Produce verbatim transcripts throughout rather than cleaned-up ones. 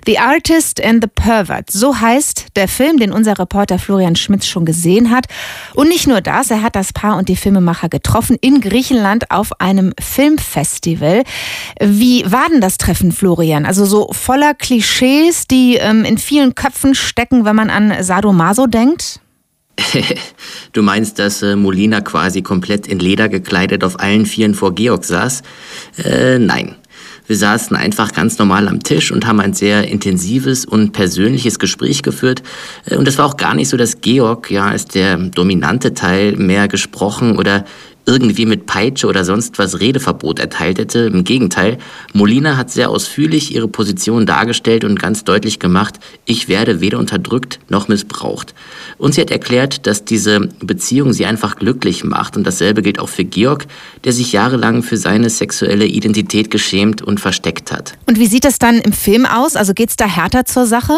The Artist and the Pervert, so heißt der Film, den unser Reporter Florian Schmitz schon gesehen hat. Und nicht nur das, er hat das Paar und die Filmemacher getroffen in Griechenland auf einem Filmfestival. Wie war denn das Treffen, Florian? Also so voller Klischees, die ähm, in vielen Köpfen stecken, wenn man an Sadomaso denkt? Du meinst, dass äh, Molina quasi komplett in Leder gekleidet auf allen Vieren vor Georg saß? Äh, nein. Wir saßen einfach ganz normal am Tisch und haben ein sehr intensives und persönliches Gespräch geführt. Und es war auch gar nicht so, dass Georg ja als der dominante Teil mehr gesprochen oder irgendwie mit Peitsche oder sonst was Redeverbot erteilt hätte. Im Gegenteil, Molina hat sehr ausführlich ihre Position dargestellt und ganz deutlich gemacht, ich werde weder unterdrückt noch missbraucht. Und sie hat erklärt, dass diese Beziehung sie einfach glücklich macht. Und dasselbe gilt auch für Georg, der sich jahrelang für seine sexuelle Identität geschämt und versteckt hat. Und wie sieht das dann im Film aus? Also geht's da härter zur Sache?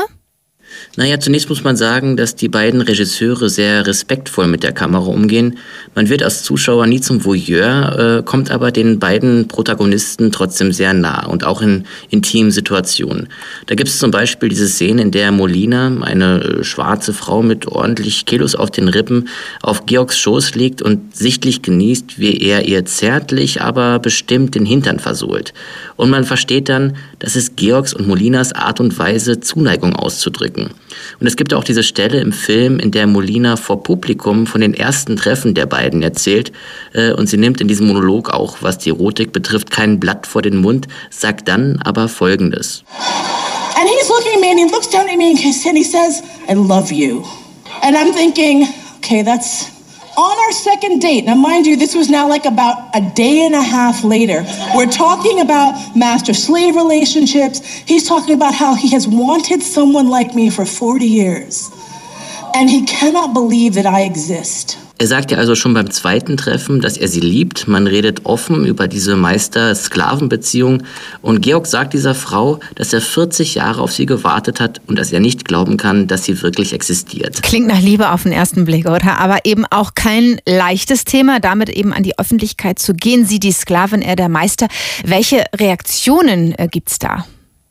Naja, zunächst muss man sagen, dass die beiden Regisseure sehr respektvoll mit der Kamera umgehen. Man wird als Zuschauer nie zum Voyeur, äh, kommt aber den beiden Protagonisten trotzdem sehr nah und auch in intimen Situationen. Da gibt es zum Beispiel diese Szene, in der Molina, eine äh, schwarze Frau mit ordentlich Kilos auf den Rippen, auf Georgs Schoß liegt und sichtlich genießt, wie er ihr zärtlich, aber bestimmt den Hintern versohlt. Und man versteht dann, dass es Georgs und Molinas Art und Weise, Zuneigung auszudrücken. Und es gibt auch diese Stelle im Film, in der Molina vor Publikum von den ersten Treffen der beiden erzählt. Und sie nimmt in diesem Monolog auch, was die Erotik betrifft, kein Blatt vor den Mund, sagt dann aber Folgendes. And he's looking at me and he looks down at me and he says, I love you. And I'm thinking, okay, that's on our second date. Now, mind you, this was now like about a day and a half later. We're talking about master-slave relationships. He's talking about how he has wanted someone like me for forty years. And he cannot believe that I exist. Er sagt ja also schon beim zweiten Treffen, dass er sie liebt. Man redet offen über diese Meister-Sklaven-Beziehung. Und Georg sagt dieser Frau, dass er vierzig Jahre auf sie gewartet hat und dass er nicht glauben kann, dass sie wirklich existiert. Klingt nach Liebe auf den ersten Blick, oder? Aber eben auch kein leichtes Thema, damit eben an die Öffentlichkeit zu gehen. Sie die Sklavin, er der Meister. Welche Reaktionen äh, gibt's da?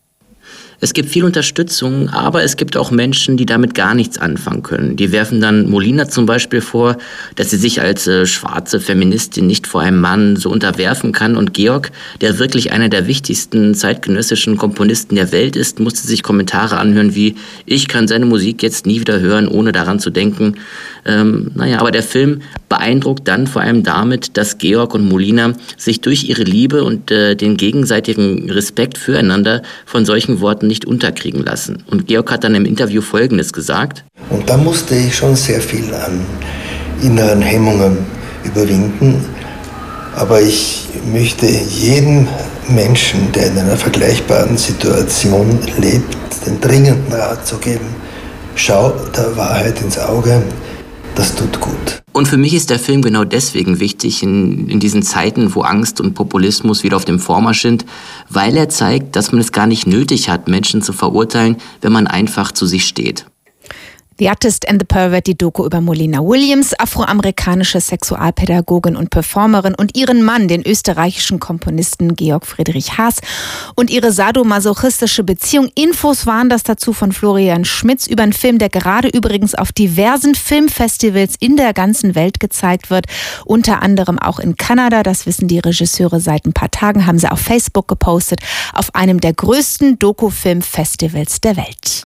Es gibt viel Unterstützung, aber es gibt auch Menschen, die damit gar nichts anfangen können. Die werfen dann Molina zum Beispiel vor, dass sie sich als äh, schwarze Feministin nicht vor einem Mann so unterwerfen kann. Und Georg, der wirklich einer der wichtigsten zeitgenössischen Komponisten der Welt ist, musste sich Kommentare anhören wie, ich kann seine Musik jetzt nie wieder hören, ohne daran zu denken. Ähm, naja, aber der Film beeindruckt dann vor allem damit, dass Georg und Molina sich durch ihre Liebe und äh, den gegenseitigen Respekt füreinander von solchen Worten nicht unterkriegen lassen. Und Georg hat dann im Interview Folgendes gesagt. Und da musste ich schon sehr viel an inneren Hemmungen überwinden. Aber ich möchte jedem Menschen, der in einer vergleichbaren Situation lebt, den dringenden Rat zu geben, schau der Wahrheit ins Auge, das tut gut. Und für mich ist der Film genau deswegen wichtig in, in diesen Zeiten, wo Angst und Populismus wieder auf dem Vormarsch sind, weil er zeigt, dass man es gar nicht nötig hat, Menschen zu verurteilen, wenn man einfach zu sich steht. The Artist and the Pervert, die Doku über Molina Williams, afroamerikanische Sexualpädagogin und Performerin, und ihren Mann, den österreichischen Komponisten Georg Friedrich Haas, und ihre sadomasochistische Beziehung. Infos waren das dazu von Florian Schmitz über einen Film, der gerade übrigens auf diversen Filmfestivals in der ganzen Welt gezeigt wird, unter anderem auch in Kanada. Das wissen die Regisseure seit ein paar Tagen, haben sie auf Facebook gepostet, auf einem der größten Dokufilmfestivals der Welt.